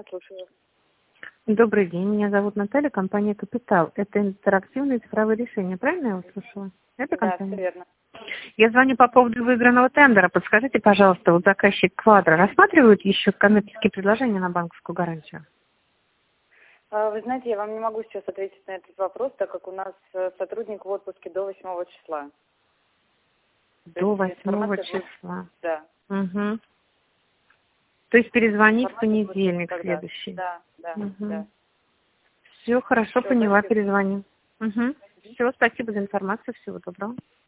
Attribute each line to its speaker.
Speaker 1: внимательно слушаю вас.
Speaker 2: Добрый день, меня зовут Наталья, компания «Капитал». Это интерактивные цифровые решения, правильно я услышала? Это
Speaker 1: Да,
Speaker 2: компания?
Speaker 1: все верно.
Speaker 2: Я звоню по поводу выигранного тендера. Подскажите, пожалуйста, вот заказчик «Квадро» рассматривает еще коммерческие предложения на банковскую гарантию?
Speaker 1: Вы знаете, я вам не могу сейчас ответить на этот вопрос, так как у нас сотрудник в отпуске до 8 числа.
Speaker 2: До
Speaker 1: То есть
Speaker 2: 8
Speaker 1: информация будет-
Speaker 2: числа.
Speaker 1: Да.
Speaker 2: Угу. То есть перезвонить в
Speaker 1: Информация будет
Speaker 2: понедельник
Speaker 1: тогда.
Speaker 2: следующий.
Speaker 1: Да, да, да.
Speaker 2: Все, хорошо,
Speaker 1: Все,
Speaker 2: поняла,
Speaker 1: спасибо.
Speaker 2: перезвоню. Все, спасибо за информацию, всего доброго.